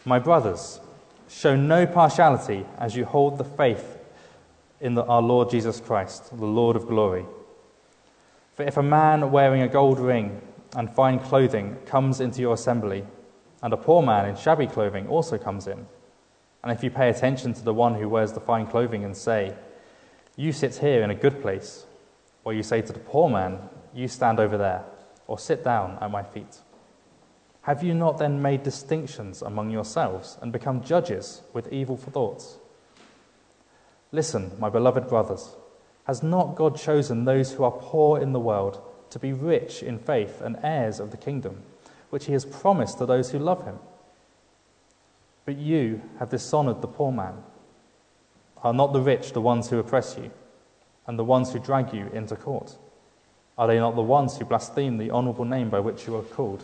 My brothers, show no partiality as you hold the faith in our Lord Jesus Christ, the Lord of glory. For if a man wearing a gold ring and fine clothing comes into your assembly, and a poor man in shabby clothing also comes in, and if you pay attention to the one who wears the fine clothing and say, "You sit here in a good place," or you say to the poor man, "You stand over there," or "Sit down at my feet," have you not then made distinctions among yourselves and become judges with evil thoughts? Listen, my beloved brothers, has not God chosen those who are poor in the world to be rich in faith and heirs of the kingdom, which he has promised to those who love him? But you have dishonored the poor man. Are not the rich the ones who oppress you, and the ones who drag you into court? Are they not the ones who blaspheme the honourable name by which you are called?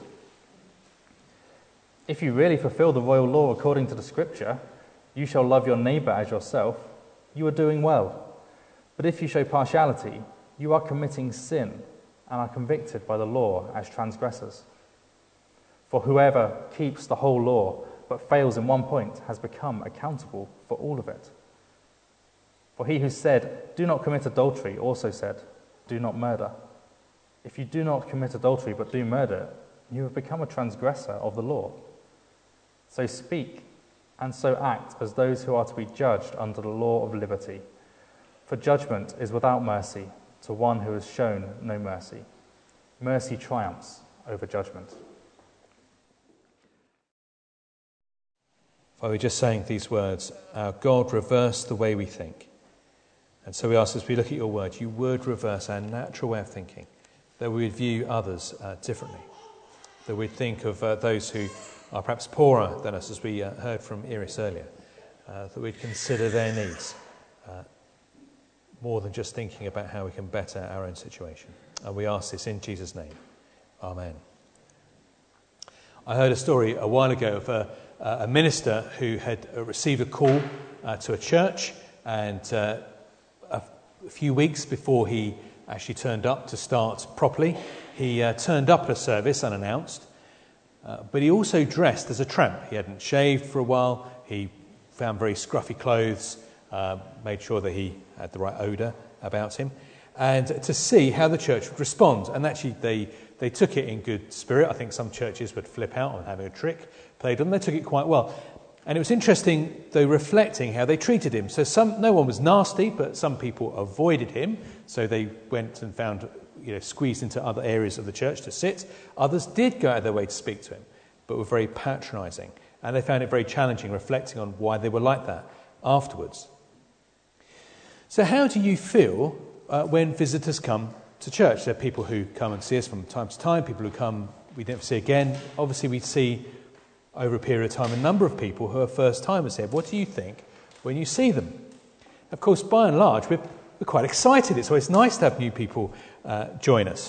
If you really fulfill the royal law according to the Scripture, "You shall love your neighbour as yourself," you are doing well. But if you show partiality, you are committing sin and are convicted by the law as transgressors. For whoever keeps the whole law but fails in one point has become accountable for all of it. For he who said, "Do not commit adultery," also said, "Do not murder." If you do not commit adultery but do murder, you have become a transgressor of the law. So speak and so act as those who are to be judged under the law of liberty. For judgment is without mercy to one who has shown no mercy. Mercy triumphs over judgment. Father, we're just saying these words, our God reversed the way we think. And so we ask, as we look at your word, you would reverse our natural way of thinking, that we would view others differently, that we'd think of those who are perhaps poorer than us, as we heard from Iris earlier, that we'd consider their needs more than just thinking about how we can better our own situation. And we ask this in Jesus' name. Amen. I heard a story a while ago of a minister who had received a call to a church, and a few weeks before he actually turned up to start properly, he turned up at a service unannounced, but he also dressed as a tramp. He hadn't shaved for a while, he found very scruffy clothes, made sure that he had the right odour about him, and to see how the church would respond. And actually they took it in good spirit. I think some churches would flip out on having a trick played on them. They took it quite well. And it was interesting, though, reflecting how they treated him. So no one was nasty, but some people avoided him. So they went and found, squeezed into other areas of the church to sit. Others did go out of their way to speak to him, but were very patronising. And they found it very challenging, reflecting on why they were like that afterwards. So how do you feel when visitors come to church? There are people who come and see us from time to time, people who come we never see again. Obviously, we see over a period of time a number of people who are first-timers here. What do you think when you see them? Of course, by and large, we're quite excited. It's always nice to have new people join us.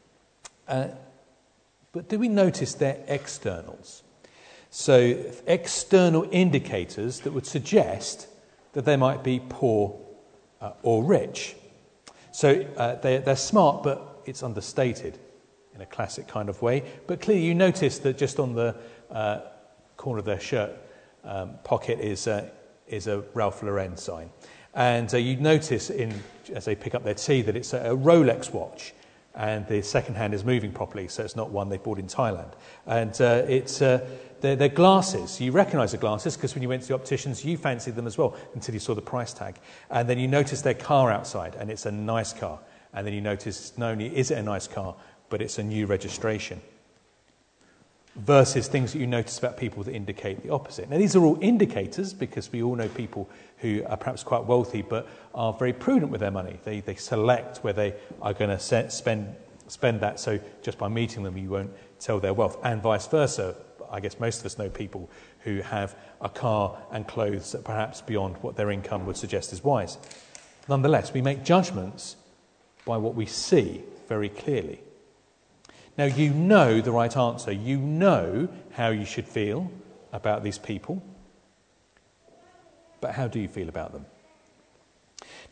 But do we notice their externals? So external indicators that would suggest that they might be poor or rich. So they're smart, but it's understated in a classic kind of way. But clearly you notice that just on the corner of their shirt pocket is a Ralph Lauren sign. And you notice as they pick up their tea that it's a Rolex watch, and the second hand is moving properly, so it's not one they bought in Thailand. And they're glasses. You recognise the glasses because when you went to the opticians, you fancied them as well until you saw the price tag. And then you notice their car outside, and it's a nice car. And then you notice not only is it a nice car, but it's a new registration. Versus things that you notice about people that indicate the opposite. Now, these are all indicators because we all know people who are perhaps quite wealthy but are very prudent with their money. They select where they are going to spend that, so just by meeting them you won't tell their wealth, and vice versa. I guess most of us know people who have a car and clothes that perhaps beyond what their income would suggest is wise. Nonetheless, we make judgments by what we see very clearly. Now, you know the right answer. You know how you should feel about these people. But how do you feel about them?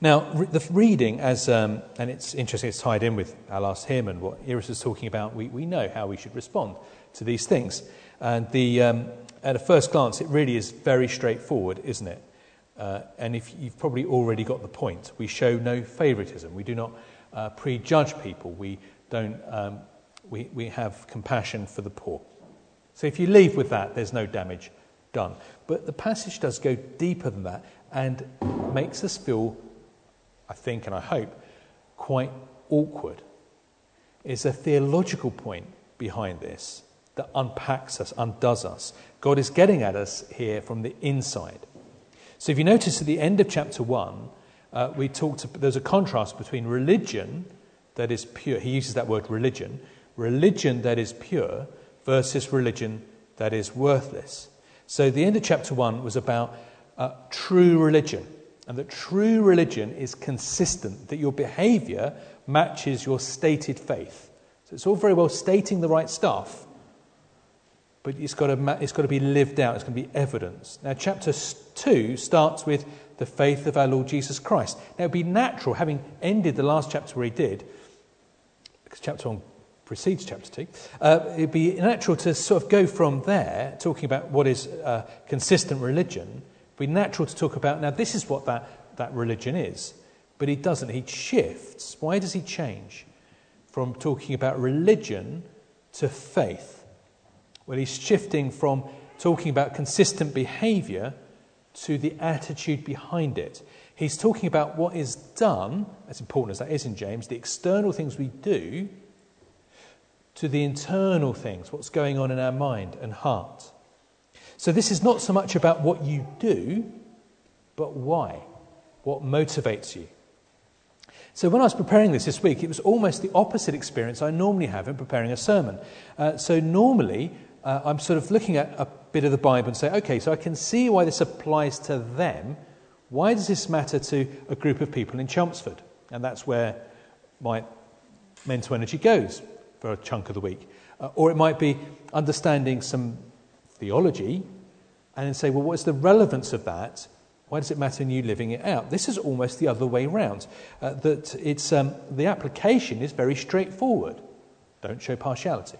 Now, the reading, and it's interesting, it's tied in with our last hymn and what Iris was talking about. We know how we should respond to these things. And at a first glance, it really is very straightforward, isn't it? And if you've probably already got the point, we show no favouritism. We do not prejudge people. We don't. We have compassion for the poor. So if you leave with that, there's no damage done. But the passage does go deeper than that and makes us feel, I think and I hope, quite awkward. It's a theological point behind this that unpacks us, undoes us. God is getting at us here from the inside. So if you notice at the end of chapter 1, there's a contrast between religion that is pure. He uses that word religion that is pure versus religion that is worthless. So the end of chapter 1 was about true religion, and that true religion is consistent, that your behaviour matches your stated faith. So it's all very well stating the right stuff, but it's got to be lived out. It's going to be evidence. Now, chapter 2 starts with the faith of our Lord Jesus Christ. Now, it would be natural, having ended the last chapter where he did, because chapter 1 precedes chapter 2, it would be natural to sort of go from there, talking about what is consistent religion. It would be natural to talk about, now, this is what that religion is. But he doesn't. He shifts. Why does he change from talking about religion to faith? Well, he's shifting from talking about consistent behaviour to the attitude behind it. He's talking about what is done, as important as that is in James, the external things we do, to the internal things, what's going on in our mind and heart. So this is not so much about what you do, but why, what motivates you. So when I was preparing this week, it was almost the opposite experience I normally have in preparing a sermon. So normally, I'm sort of looking at a bit of the Bible and say, okay, so I can see why this applies to them. Why does this matter to a group of people in Chelmsford? And that's where my mental energy goes for a chunk of the week. Or it might be understanding some theology and then say, well, what's the relevance of that? Why does it matter in you living it out? This is almost the other way round. That it's the application is very straightforward. Don't show partiality.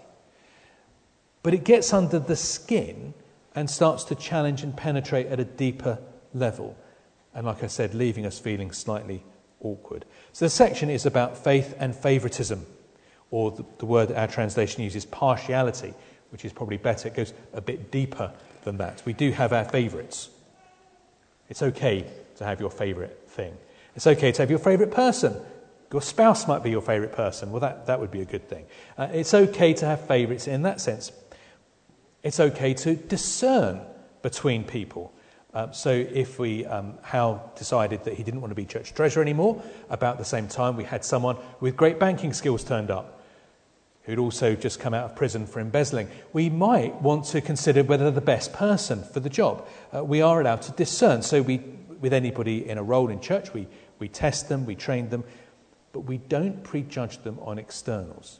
But it gets under the skin and starts to challenge and penetrate at a deeper level. And like I said, leaving us feeling slightly awkward. So the section is about faith and favouritism, or the word our translation uses, partiality, which is probably better. It goes a bit deeper than that. We do have our favourites. It's okay to have your favourite thing. It's okay to have your favourite person. Your spouse might be your favourite person. Well, that would be a good thing. It's okay to have favourites in that sense. It's okay to discern between people. So if Hal decided that he didn't want to be church treasurer anymore, about the same time we had someone with great banking skills turned up, who'd also just come out of prison for embezzling. We might want to consider whether they're the best person for the job. We are allowed to discern. So with anybody in a role in church, we test them, we train them, but we don't prejudge them on externals.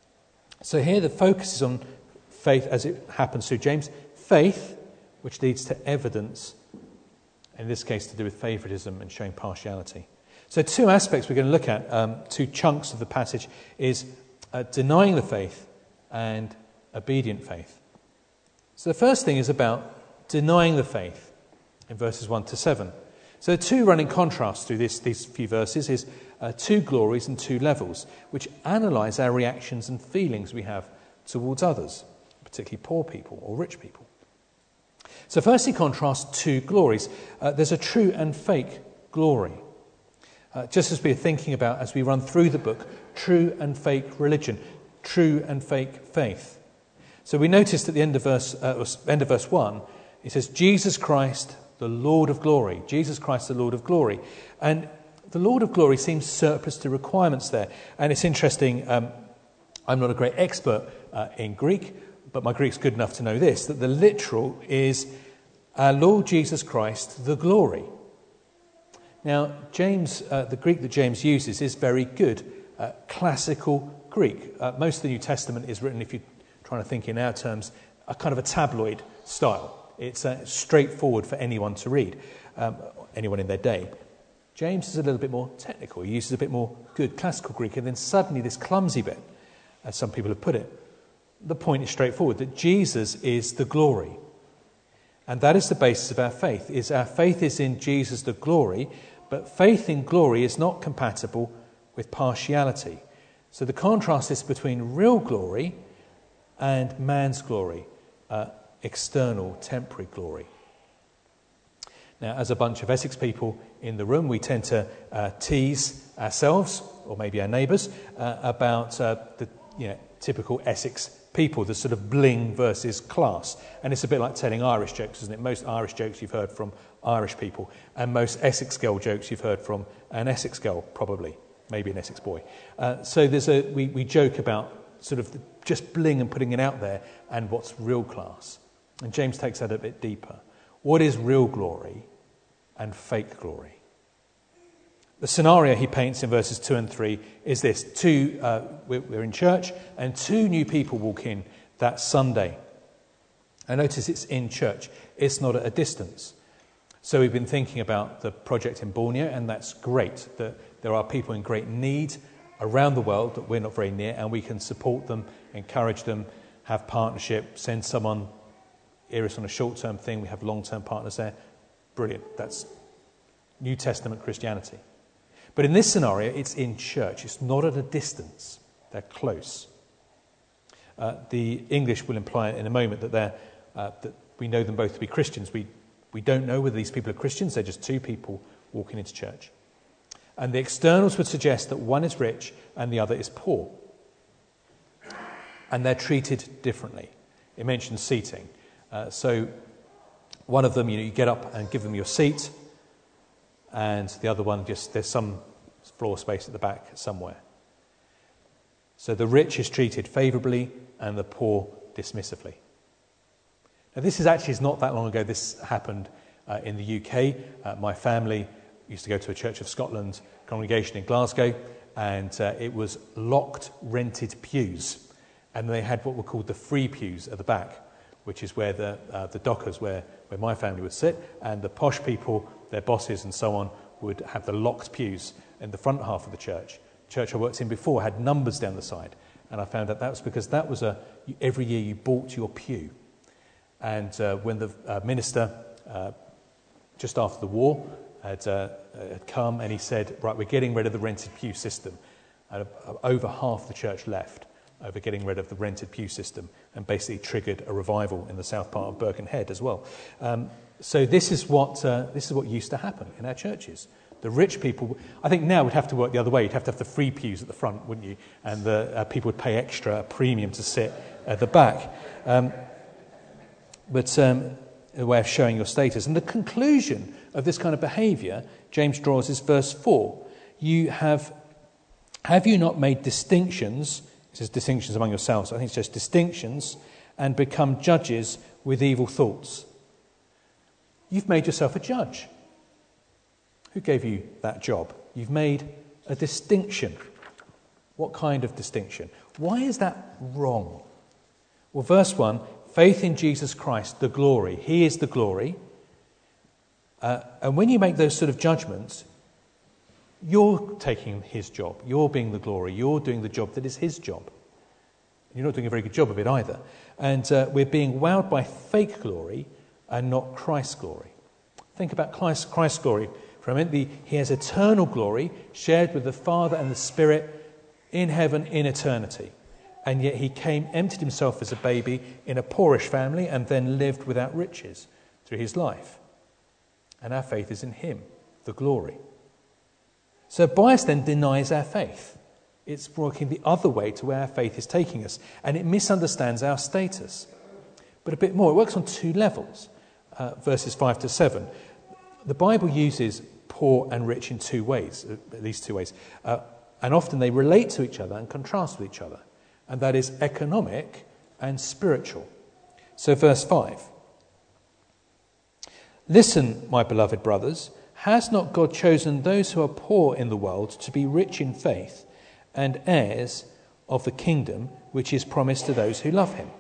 So here the focus is on faith as it happens through James. Faith, which leads to evidence, in this case to do with favouritism and showing partiality. So two aspects we're going to look at, two chunks of the passage, is denying the faith and obedient faith. So the first thing is about denying the faith in verses 1 to 7. So the two running contrasts through these few verses is two glories and two levels, which analyse our reactions and feelings we have towards others, particularly poor people or rich people. So first he contrasts two glories. There's a true and fake glory. Just as we're thinking about, as we run through the book, true and fake religion, true and fake faith. So we noticed at the end of verse 1, it says, Jesus Christ, the Lord of glory. Jesus Christ, the Lord of glory. And the Lord of glory seems surplus to requirements there. And it's interesting, I'm not a great expert in Greek, but my Greek's good enough to know this, that the literal is our Lord Jesus Christ, the glory. Now, James, the Greek that James uses is very good, classical Greek. Most of the New Testament is written, if you're trying to think in our terms, a kind of a tabloid style. It's straightforward for anyone to read, anyone in their day. James is a little bit more technical. He uses a bit more good classical Greek, and then suddenly this clumsy bit, as some people have put it. The point is straightforward, that Jesus is the glory. And that is the basis of our faith. Our faith is in Jesus the glory, but faith in glory is not compatible with partiality. So the contrast is between real glory and man's glory, external, temporary glory. Now, as a bunch of Essex people in the room, we tend to tease ourselves, or maybe our neighbours, about the typical Essex people, the sort of bling versus class. And it's a bit like telling Irish jokes, isn't it? Most Irish jokes you've heard from Irish people, and most Essex girl jokes you've heard from an Essex girl, probably, maybe an Essex boy. So we joke about sort of just bling and putting it out there, and what's real class. And James takes that a bit deeper. What is real glory and fake glory? The scenario he paints in verses 2 and 3 is this. We're in church, and 2 new people walk in that Sunday. And notice it's in church. It's not at a distance. So we've been thinking about the project in Borneo, and that's great, that there are people in great need around the world that we're not very near, and we can support them, encourage them, have partnership, send someone, Iris on a short-term thing. We have long-term partners there. Brilliant. That's New Testament Christianity. But in this scenario, it's in church. It's not at a distance. They're close. The English will imply in a moment that we know them both to be Christians. We don't know whether these people are Christians. They're just 2 people walking into church. And the externals would suggest that one is rich and the other is poor. And they're treated differently. It mentions seating. So one of them, you get up and give them your seat, and the other one, just there's some floor space at the back somewhere. So the rich is treated favourably and the poor dismissively. Now this is not that long ago. This happened in the UK. My family used to go to a Church of Scotland congregation in Glasgow, and it was locked, rented pews. And they had what were called the free pews at the back, which is where the dockers, where my family would sit, and the posh people, their bosses and so on, would have the locked pews in the front half of the church. The church I worked in before had numbers down the side, and I found out that was because that was every year you bought your pew. And when the minister, just after the war, had come and he said, right, we're getting rid of the rented pew system. And over half the church left over getting rid of the rented pew system, and basically triggered a revival in the south part of Birkenhead as well. So this is what used to happen in our churches. The rich people, I think now would have to work the other way. You'd have to have the free pews at the front, wouldn't you? And the people would pay extra, a premium to sit at the back. But a way of showing your status. And the conclusion of this kind of behaviour, James draws, is verse 4. Have you not made distinctions? It says distinctions among yourselves. I think it says distinctions, and become judges with evil thoughts. You've made yourself a judge. Who gave you that job? You've made a distinction. What kind of distinction? Why is that wrong? Well, verse 1, faith in Jesus Christ, the glory. He is the glory. And when you make those sort of judgments, you're taking his job. You're being the glory. You're doing the job that is his job. You're not doing a very good job of it either. And we're being wowed by fake glory and not Christ's glory. Think about Christ's glory for a minute. He has eternal glory shared with the Father and the Spirit in heaven in eternity. And yet he came, emptied himself as a baby in a poorish family, and then lived without riches through his life. And our faith is in him, the glory. So bias then denies our faith. It's working the other way to where our faith is taking us. And it misunderstands our status. But a bit more, it works on 2 levels. Verses 5 to 7. The Bible uses poor and rich in 2 ways, at least 2 ways. And often they relate to each other and contrast with each other. And that is economic and spiritual. So verse 5. Listen, my beloved brothers, has not God chosen those who are poor in the world to be rich in faith and heirs of the kingdom which is promised to those who love him?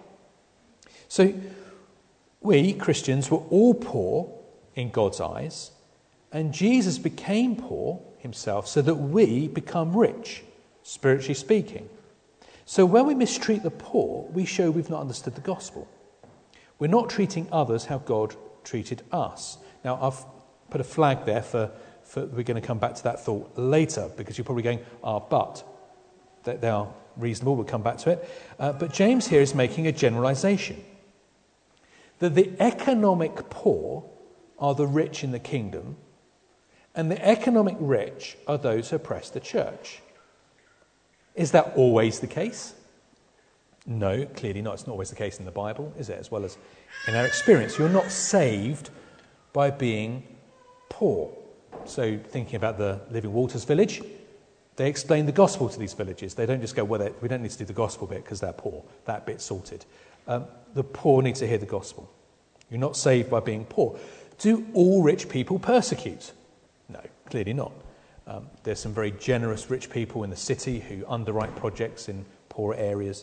So we, Christians, were all poor in God's eyes, And Jesus became poor himself so that we become rich, spiritually speaking. So when we mistreat the poor, we show we've not understood the gospel. We're not treating others how God treated us. Now, I've put a flag there for we're going to come back to that thought later, because you're probably going, but they are reasonable, we'll come back to it. But James here is making a generalization, that the economic poor are the rich in the kingdom, and the economic rich are those who oppress the church. Is that always the case? No, clearly not. It's not always the case in the Bible, is it? As well as in our experience. You're not saved by being poor. So thinking about the Living Waters village, they explain the gospel to these villages. They don't just go, well, we don't need to do the gospel bit because they're poor. That bit's sorted. The poor need to hear the gospel. You're not saved by being poor. Do all rich people persecute? No, clearly not. There's some very generous rich people in the city who underwrite projects in poor areas.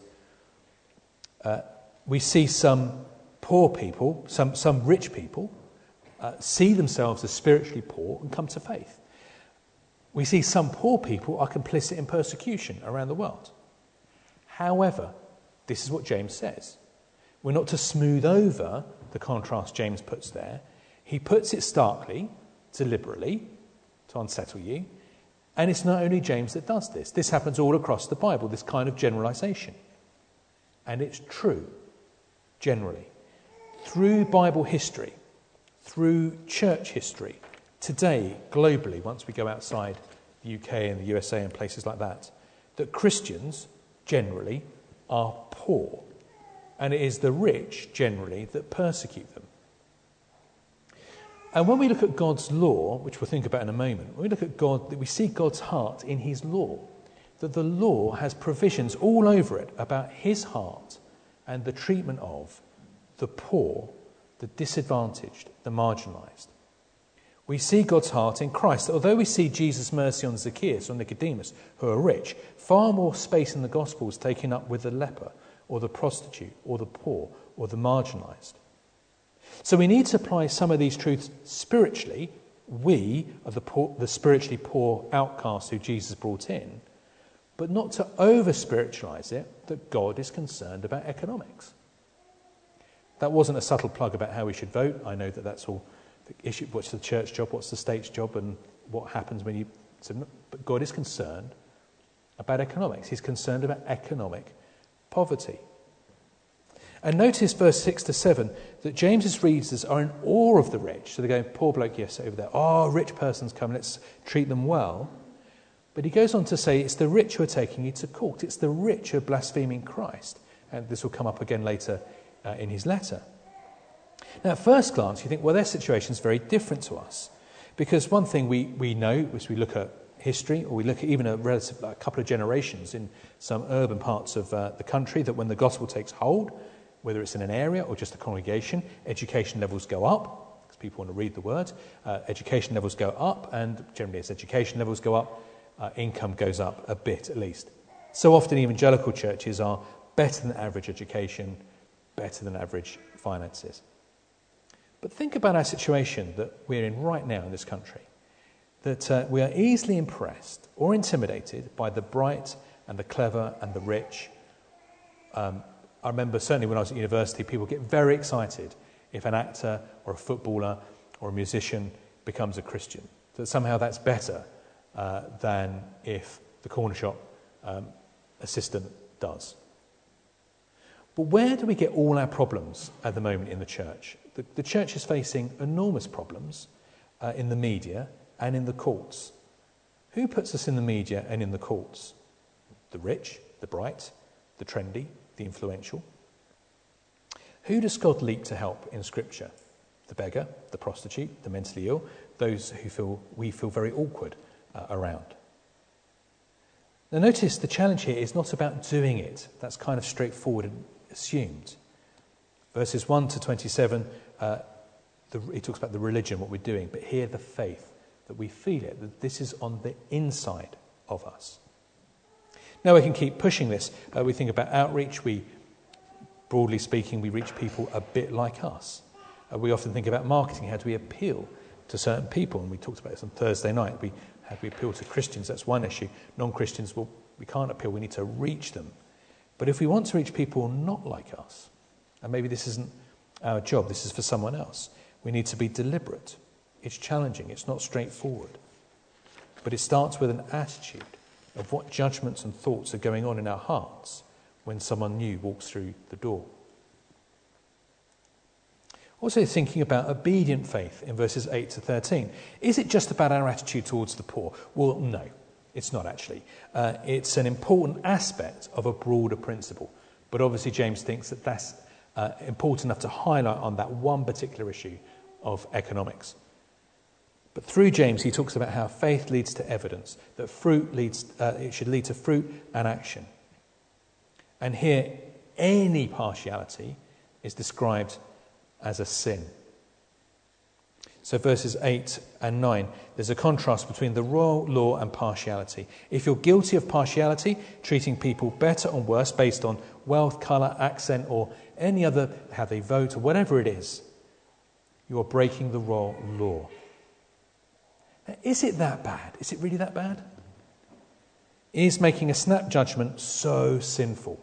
We see some poor people, some rich people, see themselves as spiritually poor and come to faith. We see some poor people are complicit in persecution around the world. However, this is what James says. We're not to smooth over the contrast James puts there. He puts it starkly, deliberately, to unsettle you. And it's not only James that does this. This happens all across the Bible, this kind of generalization. And it's true, generally. Through Bible history, through church history, today, globally, once we go outside the UK and the USA and places like that Christians, generally, are poor. And it is the rich, generally, that persecute them. And when we look at God's law, which we'll think about in a moment, when we look at God, we see God's heart in his law, that the law has provisions all over it about his heart and the treatment of the poor, the disadvantaged, the marginalised. We see God's heart in Christ. Although we see Jesus' mercy on Zacchaeus or Nicodemus, who are rich, far more space in the Gospel is taken up with the leper or the prostitute or the poor or the marginalised. So we need to apply some of these truths spiritually. We are the spiritually poor outcasts who Jesus brought in, but not to over-spiritualise it that God is concerned about economics. That wasn't a subtle plug about how we should vote. I know that that's all the issue. What's the church job? What's the state's job? And what happens when you... But God is concerned about economics. He's concerned about economic poverty. And notice verse 6 to 7 that James's readers are in awe of the rich. So they're going, poor bloke, yes, over there. Oh, rich person's come, let's treat them well. But he goes on to say it's the rich who are taking you to court. It's the rich who are blaspheming Christ. And this will come up again later in his letter. Now, at first glance, you think, well, their situation is very different to us. Because one thing we know, as we look at history, or we look at even a couple of generations in some urban parts of the country, that when the gospel takes hold, whether it's in an area or just a congregation, education levels go up, because people want to read the word. Education levels go up, and generally as education levels go up, income goes up a bit at least. So often evangelical churches are better than average education, better than average finances. But think about our situation that we're in right now in this country, that we are easily impressed or intimidated by the bright and the clever and the rich. I remember certainly when I was at university, people get very excited if an actor or a footballer or a musician becomes a Christian. That somehow that's better than if the corner shop assistant does. But where do we get all our problems at the moment in the church? The church is facing enormous problems in the media and in the courts. Who puts us in the media and in the courts? The rich, the bright, the trendy, the influential. Who does God leap to help in Scripture? The beggar, the prostitute, the mentally ill, those who we feel very awkward around. Now notice the challenge here is not about doing it. That's kind of straightforward and assumed. Verses 1 to 27, he talks about the religion, what we're doing, but here the faith, that we feel it, that this is on the inside of us. Now we can keep pushing this. We think about outreach. Broadly speaking, we reach people a bit like us. We often think about marketing. How do we appeal to certain people. And we talked about this on Thursday night. We appeal to Christians, that's one issue. Non-Christians, well, we can't appeal, we need to reach them. But if we want to reach people not like us, and maybe this isn't our job, this is for someone else, we need to be deliberate. It's challenging, it's not straightforward. But it starts with an attitude of what judgments and thoughts are going on in our hearts when someone new walks through the door. Also thinking about obedient faith in verses 8 to 13. Is it just about our attitude towards the poor? Well, no, it's not actually. It's an important aspect of a broader principle. But obviously James thinks that that's important enough to highlight on that one particular issue of economics. But through James, he talks about how faith leads to evidence, that it should lead to fruit and action. And here, any partiality is described as a sin. So verses 8 and 9, there's a contrast between the royal law and partiality. If you're guilty of partiality, treating people better or worse based on wealth, colour, accent, or any other, how they vote, or whatever it is, you are breaking the royal law. Now, is it that bad? Is it really that bad? Is making a snap judgment so sinful?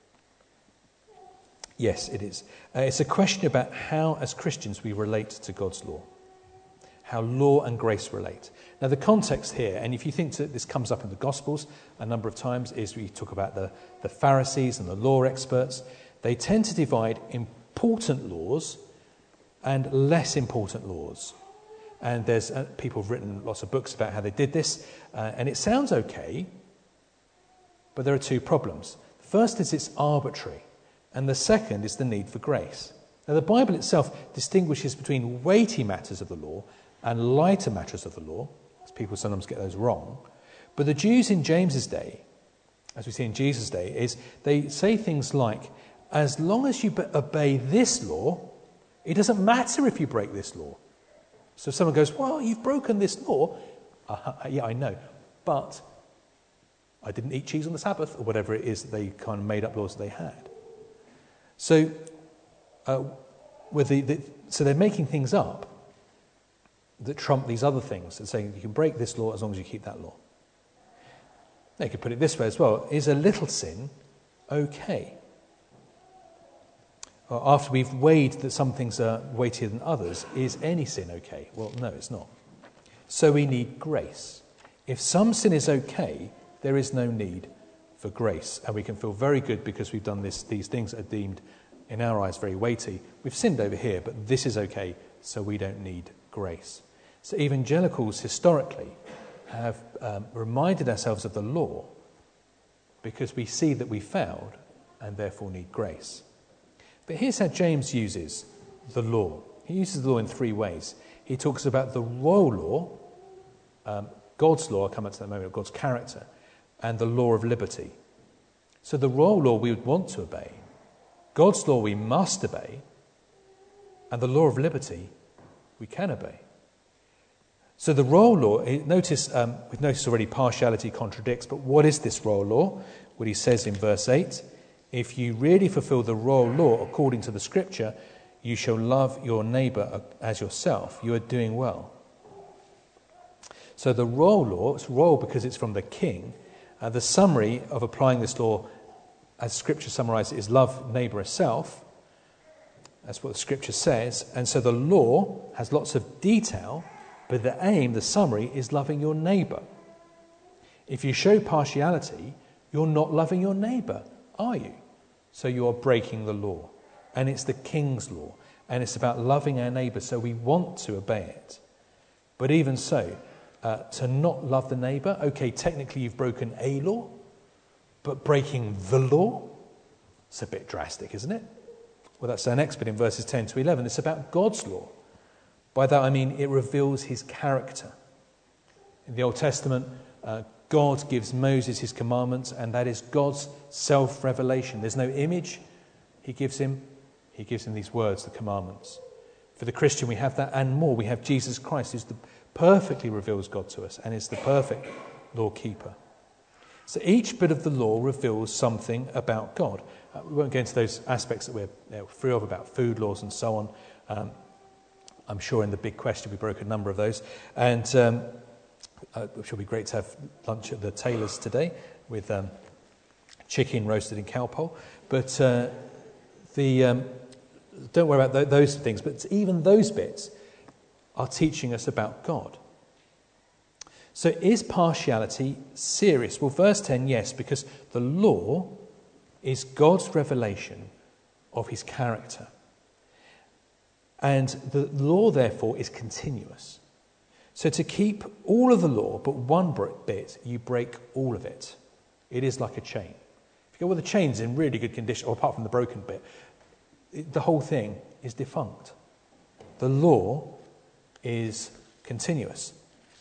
Yes, it is. It's a question about how, as Christians, we relate to God's law. How law and grace relate. Now, the context here, and if you think that this comes up in the Gospels a number of times, is we talk about the Pharisees and the law experts. They tend to divide important laws and less important laws. And there's people have written lots of books about how they did this. And it sounds okay, but there are two problems. The first is it's arbitrary. And the second is the need for grace. Now, the Bible itself distinguishes between weighty matters of the law and lighter matters of the law, because people sometimes get those wrong. But the Jews in James's day, as we see in Jesus' day, is they say things like, as long as you obey this law, it doesn't matter if you break this law. So if someone goes, well, you've broken this law. Yeah, I know. But I didn't eat cheese on the Sabbath, or whatever it is that they kind of made up laws that they had. So, so they're making things up that trump these other things and saying you can break this law as long as you keep that law. They could put it this way as well. Is a little sin okay? Or after we've weighed that some things are weightier than others, is any sin okay? Well, no, it's not. So we need grace. If some sin is okay, there is no need for grace, and we can feel very good because we've done these things that are deemed in our eyes very weighty. We've sinned over here, but this is okay, so we don't need grace. So evangelicals historically have reminded ourselves of the law because we see that we failed and therefore need grace. But here's how James uses the law. He uses the law in three ways. He talks about the royal law, God's law, I'll come back to that in a moment, God's character, and the law of liberty. So the royal law we would want to obey, God's law we must obey, and the law of liberty we can obey. So the royal law, we've noticed already partiality contradicts, but what is this royal law? What he says in verse 8, if you really fulfill the royal law according to the scripture, you shall love your neighbour as yourself. You are doing well. So the royal law, it's royal because it's from the king. The summary of applying this law, as Scripture summarises, is love neighbour as self. That's what the Scripture says. And so the law has lots of detail, but the aim, the summary, is loving your neighbour. If you show partiality, you're not loving your neighbour, are you? So you are breaking the law. And it's the king's law. And it's about loving our neighbour, so we want to obey it. But even so, to not love the neighbour, okay, technically you've broken a law, but breaking the law, it's a bit drastic, isn't it? Well, that's our next bit in verses 10 to 11. It's about God's law. By that I mean it reveals his character. In the Old Testament, God gives Moses his commandments, and that is God's self-revelation. There's no image he gives him these words, the commandments. For the Christian, we have that and more. We have Jesus Christ, who's perfectly reveals God to us and is the perfect law keeper. So each bit of the law reveals something about God. We won't go into those aspects that we're free of, about food laws and so on. I'm sure in the big question we broke a number of those. And which will be great to have lunch at the Taylors today with chicken roasted in cowpole. But don't worry about those things. But even those bits are teaching us about God. So is partiality serious? Well, verse 10, yes, because the law is God's revelation of his character. And the law, therefore, is continuous. So to keep all of the law but one bit, you break all of it. It is like a chain. If you go, well, the chain's in really good condition, or apart from the broken bit, the whole thing is defunct. The law is continuous.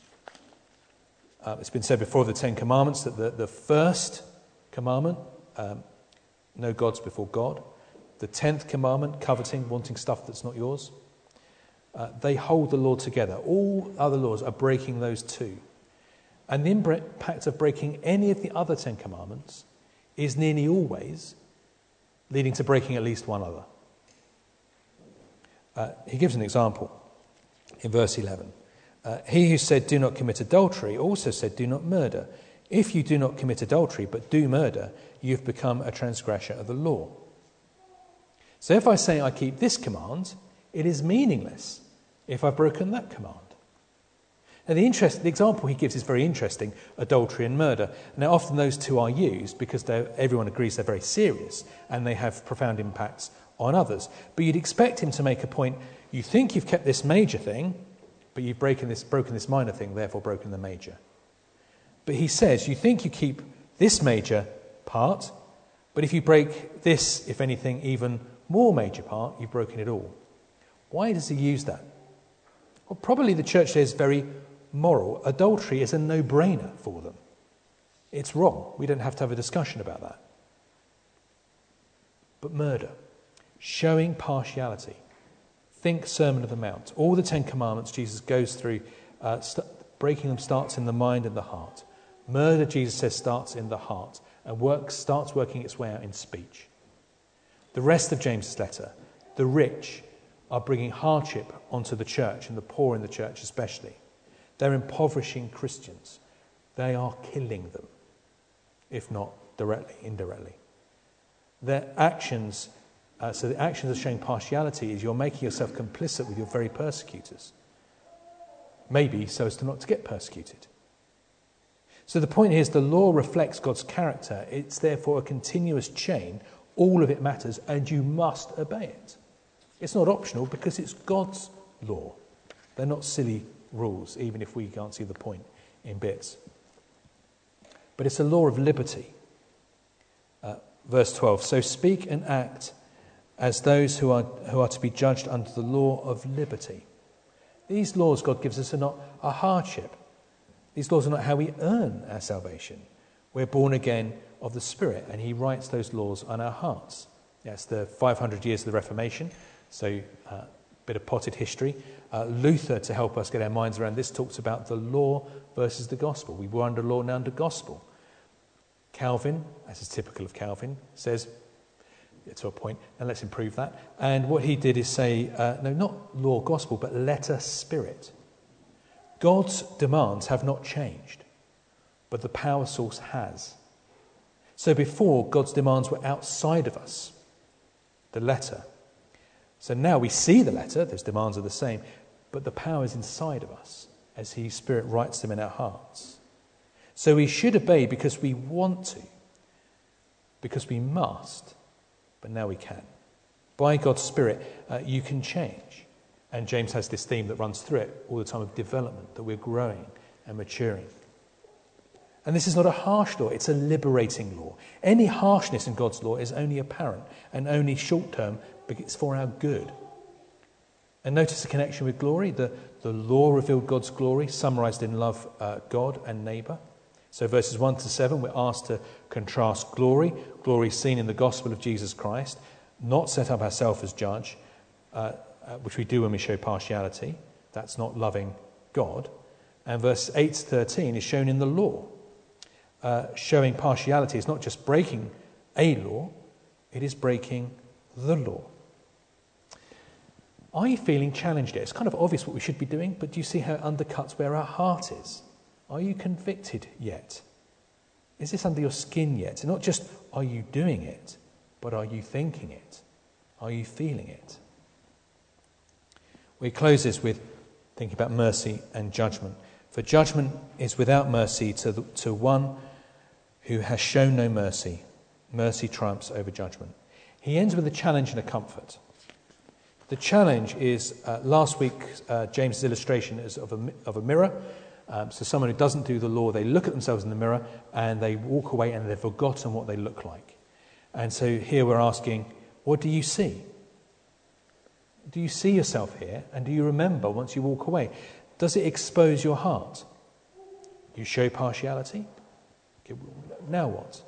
It's been said before of the Ten Commandments that the first commandment, no gods before God. The 10th commandment, coveting, wanting stuff that's not yours. They hold the law together. All other laws are breaking those two. And the impact of breaking any of the other 10 commandments is nearly always leading to breaking at least one other. He gives an example in verse 11. He who said, do not commit adultery, also said, do not murder. If you do not commit adultery, but do murder, you've become a transgressor of the law. So if I say I keep this command, it is meaningless if I've broken that command. Now the example he gives is very interesting, adultery and murder. Now often those two are used because everyone agrees they're very serious and they have profound impacts on others. But you'd expect him to make a point, you think you've kept this major thing, but you've broken this minor thing, therefore broken the major. But he says, you think you keep this major part, but if you break this, if anything, even more major part, you've broken it all. Why does he use that? Well, probably the church is very moral. Adultery is a no-brainer for them. It's wrong. We don't have to have a discussion about that. But murder, showing partiality. Think Sermon of the Mount. All the 10 commandments Jesus goes through, breaking them starts in the mind and the heart. Murder, Jesus says, starts in the heart and starts working its way out in speech. The rest of James's letter, the rich are bringing hardship onto the church and the poor in the church especially. They're impoverishing Christians. They are killing them, if not directly, indirectly. Their actions, so the actions of showing partiality is you're making yourself complicit with your very persecutors. Maybe so as to not to get persecuted. So the point here is the law reflects God's character. It's therefore a continuous chain. All of it matters and you must obey it. It's not optional because it's God's law. They're not silly rules, even if we can't see the point in bits. But it's a law of liberty. Verse 12, so speak and act as those who are to be judged under the law of liberty. These laws God gives us are not a hardship. These laws are not how we earn our salvation. We're born again of the Spirit, and he writes those laws on our hearts. That's the 500 years of the Reformation, so a bit of potted history. Luther, to help us get our minds around this, talks about the law versus the gospel. We were under law, now under gospel. Calvin, as is typical of Calvin, says, to a point, and let's improve that. And what he did is say, no, not law, gospel, but letter, spirit. God's demands have not changed, but the power source has. So before, God's demands were outside of us, the letter. So now we see the letter, those demands are the same, but the power is inside of us as his Spirit writes them in our hearts. So we should obey because we want to, because we must, but now we can. By God's Spirit, you can change. And James has this theme that runs through it all the time of development, that we're growing and maturing. And this is not a harsh law, it's a liberating law. Any harshness in God's law is only apparent and only short-term, but it's for our good. And notice the connection with glory. The law revealed God's glory, summarised in love God and neighbour. So verses 1 to 7, we're asked to contrast glory seen in the gospel of Jesus Christ, not set up ourselves as judge, which we do when we show partiality. That's not loving God. And verse 8 to 13 is shown in the law. Showing partiality is not just breaking a law, it is breaking the law. Are you feeling challenged yet? It's kind of obvious what we should be doing, but do you see how it undercuts where our heart is? Are you convicted yet? Is this under your skin yet? Not just are you doing it, but are you thinking it? Are you feeling it? We close this with thinking about mercy and judgment. For judgment is without mercy to one who has shown no mercy. Mercy triumphs over judgment. He ends with a challenge and a comfort. The challenge is, last week, James's illustration is of a mirror. So someone who doesn't do the law, they look at themselves in the mirror and they walk away and they've forgotten what they look like. And so here we're asking, what do you see? Do you see yourself here? And do you remember once you walk away? Does it expose your heart? Do you show partiality? Okay, now what?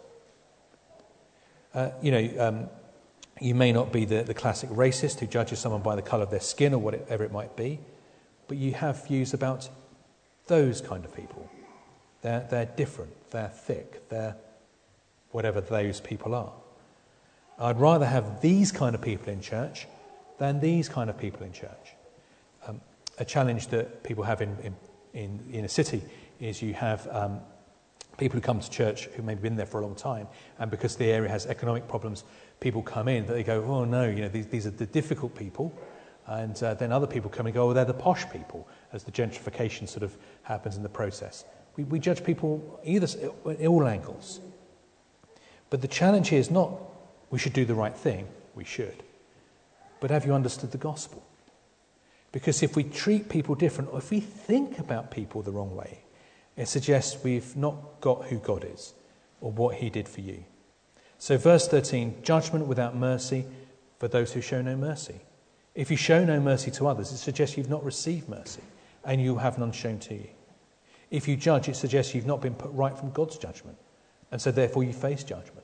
You may not be the classic racist who judges someone by the colour of their skin or whatever it might be, but you have views about those kind of people. They're different, they're thick, they're whatever those people are. I'd rather have these kind of people in church than these kind of people in church. A challenge that people have in a city is you have people who come to church who may have been there for a long time, and because the area has economic problems, people come in, but they go, oh no, these are the difficult people, and then other people come and go, oh, they're the posh people, as the gentrification sort of happens in the process. We judge people in all angles. But the challenge here is not we should do the right thing, we should, but have you understood the gospel? Because if we treat people different, or if we think about people the wrong way, it suggests we've not got who God is or what he did for you. So verse 13, judgment without mercy for those who show no mercy. If you show no mercy to others, it suggests you've not received mercy and you have none shown to you. If you judge, it suggests you've not been put right from God's judgment, and so therefore you face judgment.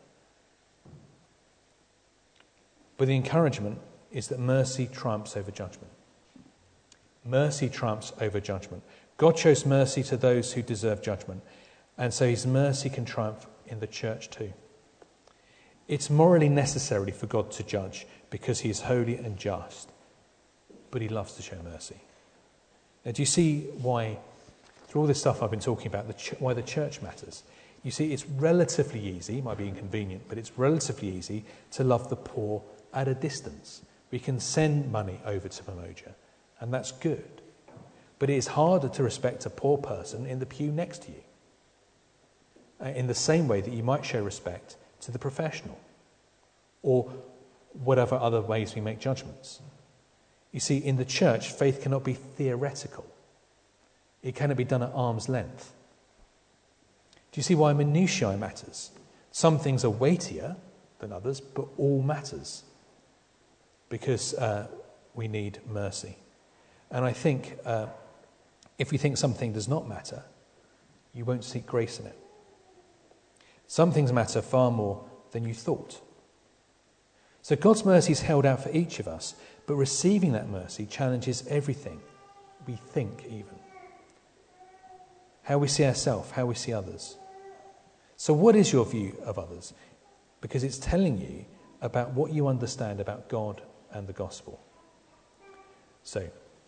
But the encouragement is that mercy triumphs over judgment. Mercy triumphs over judgment. God shows mercy to those who deserve judgment, and so his mercy can triumph in the church too. It's morally necessary for God to judge because he is holy and just, but he loves to show mercy. Now, do you see why, through all this stuff I've been talking about, why the church matters? You see, it's relatively easy, it might be inconvenient, but it's relatively easy to love the poor at a distance. We can send money over to Pamoja, and that's good. But it is harder to respect a poor person in the pew next to you, in the same way that you might show respect to the professional, or whatever other ways we make judgments. You see, in the church, faith cannot be theoretical. It cannot be done at arm's length. Do you see why minutiae matters? Some things are weightier than others, but all matters because we need mercy. And I think if you think something does not matter, you won't seek grace in it. Some things matter far more than you thought. So God's mercy is held out for each of us, but receiving that mercy challenges everything we think even. How we see ourselves, how we see others. So what is your view of others? Because it's telling you about what you understand about God and the gospel. So,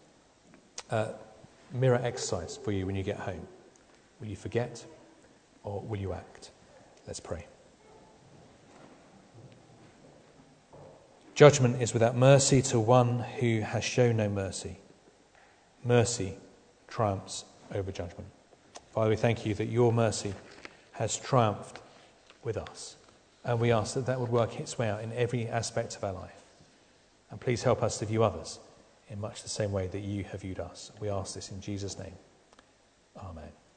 mirror exercise for you when you get home. Will you forget or will you act? Let's pray. Judgment is without mercy to one who has shown no mercy. Mercy triumphs over judgment. Father, we thank you that your mercy has triumphed with us. And we ask that that would work its way out in every aspect of our life. And please help us to view others in much the same way that you have viewed us. We ask this in Jesus' name. Amen.